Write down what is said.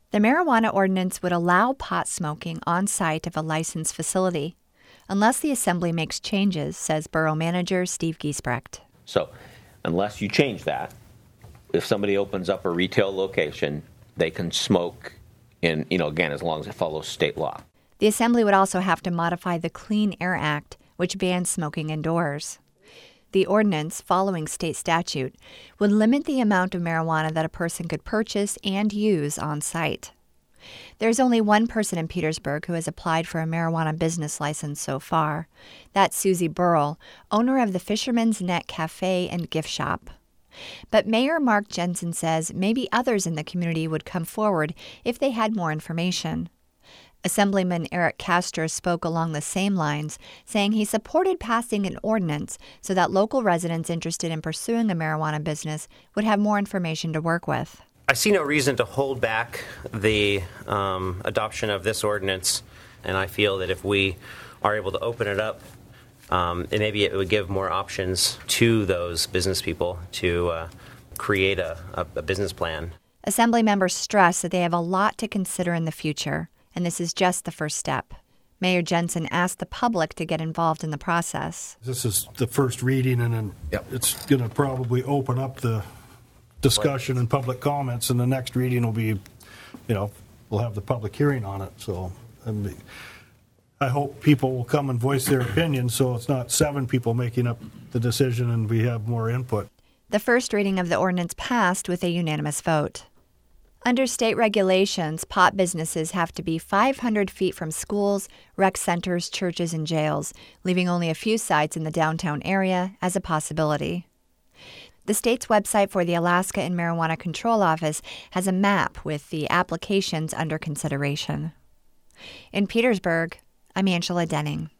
The marijuana ordinance would allow pot smoking on site of a licensed facility, unless the Assembly makes changes, says Borough Manager Steve Giesbrecht. So unless you change that, if somebody opens up a retail location, they can smoke in, again, as long as it follows state law. The Assembly would also have to modify the Clean Air Act, which bans smoking indoors. The ordinance, following state statute, would limit the amount of marijuana that a person could purchase and use on site. There's only one person in Petersburg who has applied for a marijuana business license so far. That's Susie Burrell, owner of the Fisherman's Net Cafe and Gift Shop. But Mayor Mark Jensen says maybe others in the community would come forward if they had more information. Assemblyman Eric Castro spoke along the same lines, saying he supported passing an ordinance so that local residents interested in pursuing a marijuana business would have more information to work with. I see no reason to hold back the adoption of this ordinance, and I feel that if we are able to open it up, and maybe it would give more options to those business people to create a business plan. Assembly members stress that they have a lot to consider in the future, and this is just the first step. Mayor Jensen asked the public to get involved in the process. This is the first reading, and then It's going to probably open up the discussion and public comments, and the next reading will be, we'll have the public hearing on it. So I hope people will come and voice their opinion so it's not 7 people making up the decision and we have more input. The first reading of the ordinance passed with a unanimous vote. Under state regulations, pot businesses have to be 500 feet from schools, rec centers, churches, and jails, leaving only a few sites in the downtown area as a possibility. The state's website for the Alaska and Marijuana Control Office has a map with the applications under consideration. In Petersburg, I'm Angela Denning.